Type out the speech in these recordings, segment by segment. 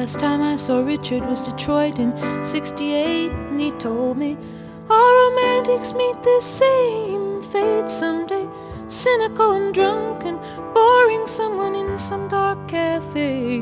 last time I saw Richard was Detroit in '68, and he told me all romantics meet the same fate someday. Cynical and drunk and boring someone in some dark cafe.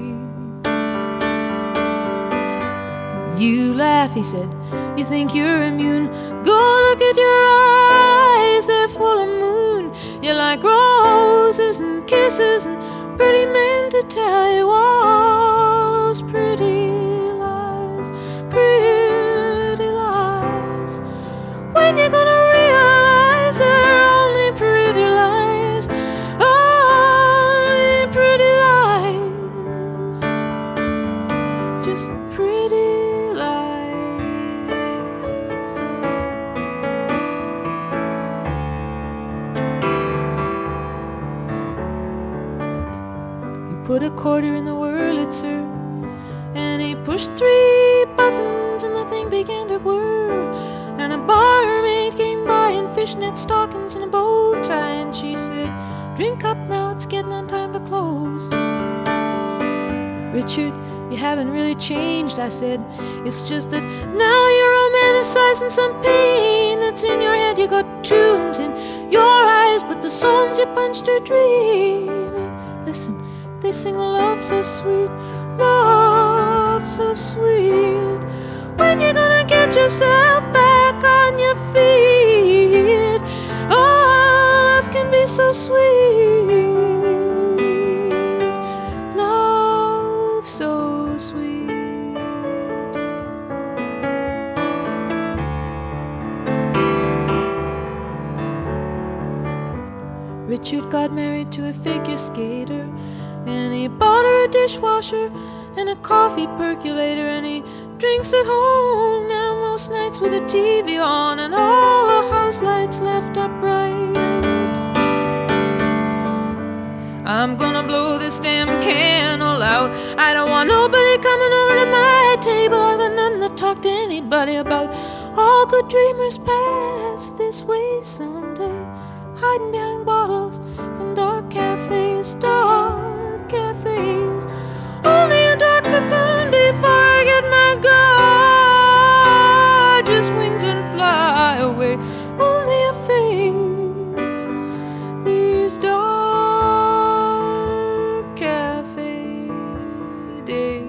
You laugh, he said, you think you're immune. Go look at your eyes, they're full of moon. You like roses and kisses and pretty men to tell you all those pretty lies, pretty lies. When you're gonna realize they're only pretty lies, only pretty lies, just pretty lies. You put a quarter in the Wurlitzer, and he pushed 3 buttons and the thing began to whir. And a barmaid came by in fishnet stockings and a bow tie, and she said, drink up now, it's getting on time to close. Richard, you haven't really changed, I said. It's just that now you're romanticizing some pain that's in your head. You got tombs in your eyes, but the songs you punched are dreaming. Listen, they sing love so sweet, love so sweet. When you gonna get yourself back on your feet? Oh, love can be so sweet, love so sweet. Richard got married to a figure skater, and he bought her a dishwasher and a coffee percolator, and he drinks at home now most nights with the TV on and all the house lights left upright. I'm gonna blow this damn candle out. I don't want nobody coming over to my table. I've got nothing to talk to anybody about. All good dreamers pass this way someday, hiding behind bottles in dark cafes, dark cafes. Only a dark cocoon before I get my gorgeous wings and fly away. Only a phase, these dark cafe days.